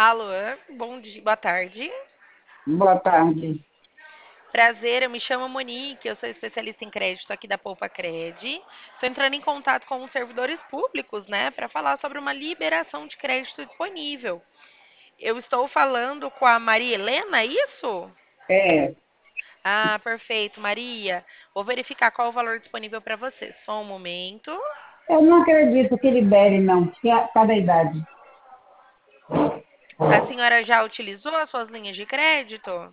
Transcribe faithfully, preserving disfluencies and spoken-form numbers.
Alô, bom dia, boa tarde. Boa tarde. Prazer, eu me chamo Monique, eu sou especialista em crédito aqui da Poupa Cred. Estou entrando em contato com os servidores públicos, né, para falar sobre uma liberação de crédito disponível. Eu estou falando com a Maria Helena, é isso? É, Ah, perfeito, Maria. Vou verificar qual o valor disponível para você. Só um momento. eu não acredito que libere, não, que a- cada idade. A senhora já utilizou as suas linhas de crédito?